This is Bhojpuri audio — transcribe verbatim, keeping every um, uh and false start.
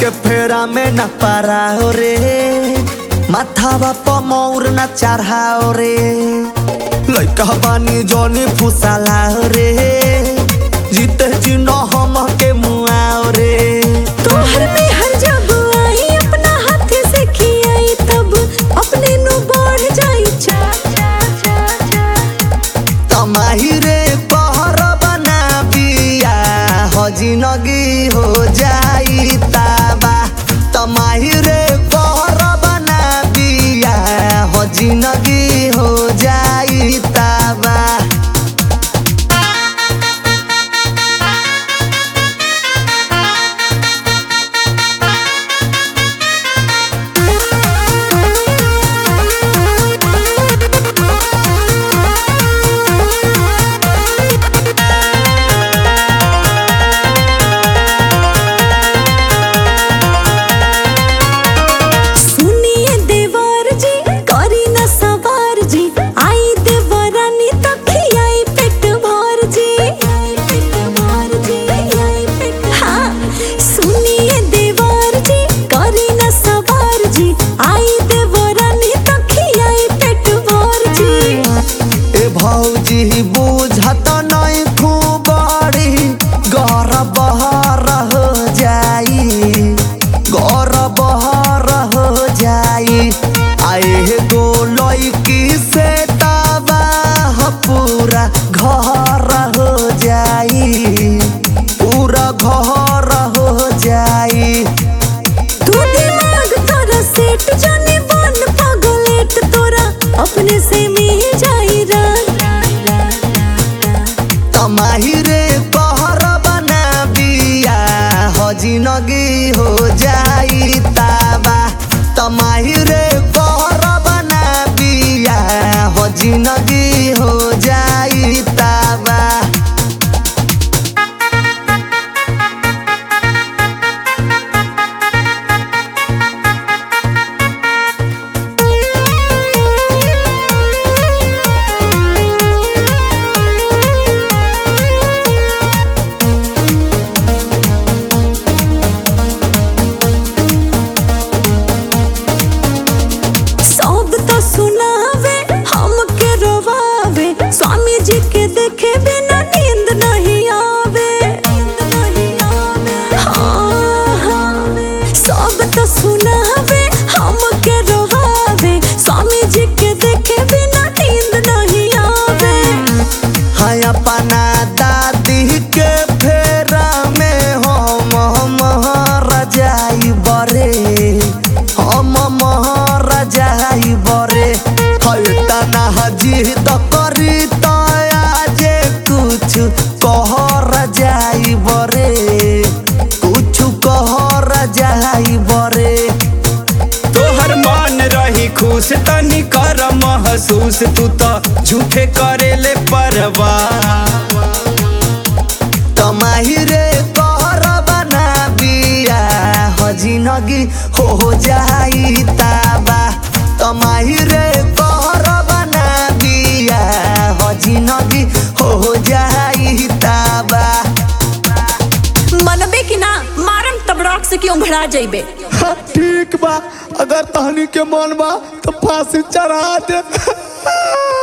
के फेरा में न पाराओ रे, माथावा प मौर न चढ़ाओ रे, लइका बानी जोनी फुसालाओ रे, जीते जी न हम के मुआओ रे। तोहर में हर जब आई अपना हाथ से खियाई तब अपने नु बढ़ जाई चा चा चा चा। तमाही रे कहर बना बिया हो जिंदगी हो जाई ताबा, तमाही रे कहर बना बिया हो जिंदगी हो जाई ताबा। भौजी बुझत नहीं खूबड़ी गौर बहर हो जाई, गौर बहर हो जाई, आए गो लइकी से तबाह पूरा घर हो जाई, पूरा घर हो जाई। तू दिमाग तोरा सेट जाने बन पगलेट तोरा अपने से मिल जाई रा। तमाही रे कहर बना बिया हो जिंदगी हो जाई ताबा, तमाही रे कहर बना बिया हो जिंदगी हो जाई ताबा। सुनावे हमके रोवावे स्वामी जी के देखे बिना नींद नहीं आवे, नींद नहीं आवे। हाँ हाँ सब तो सुनावे हमके रोवावे स्वामी जी के देखे बिना नींद नहीं आवे। हाय अपना दादी के फेरा में हम हम रजाई बरे, हम महाराजाई बरे, तना हजी तो करी तो आजे कुछ कहर जाई बरे, कुछ कहर जाई बरे। तोहर मन रही खुश तनी कर महसूस, तू तो झूठे करेले परवाह। तमाही रे कहर बना बिया हो जिंदगी हो जाई ताबा, तमाही रे कहर बना बिया हो जिंदगी हो जाई ताबा। मनबे कि ना मारम तब रॉक से क्यों भरा जाइबे। ठीक बा, अगर तहनी के मन बा तो फांसी चढ़ा दे।